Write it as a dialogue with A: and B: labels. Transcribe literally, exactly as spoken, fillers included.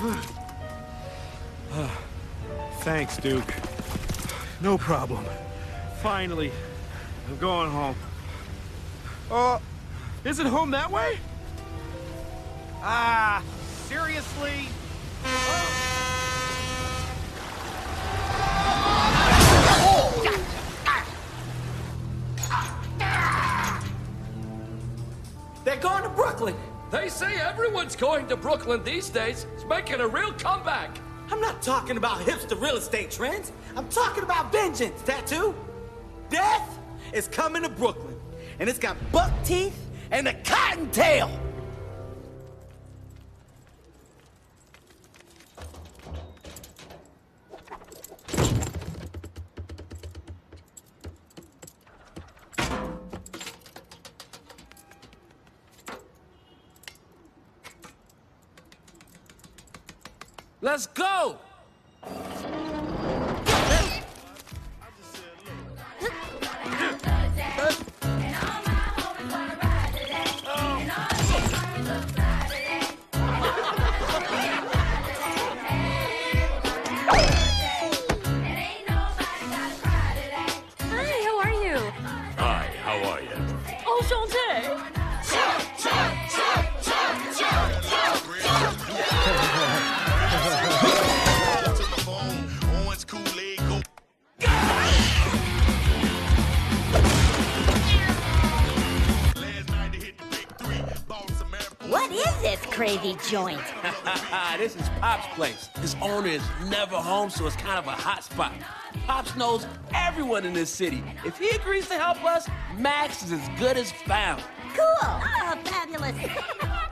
A: Thanks, Duke. No problem. Finally, I'm going home. Uh, is it home that way?
B: Ah, seriously?
C: They're going to Brooklyn.
D: They say everyone's going to Brooklyn these days. It's making a real comeback.
C: I'm not talking about hipster real estate trends. I'm talking about vengeance, Tattoo. Death is coming to Brooklyn, and it's got buck teeth and a cottontail.
D: Let's go!
E: What is this crazy joint?
F: This is Pop's place. His owner is never home, so it's kind of a hot spot. Pops knows everyone in this city. If he agrees to help us, Max is as good as found.
E: Cool. Oh, fabulous.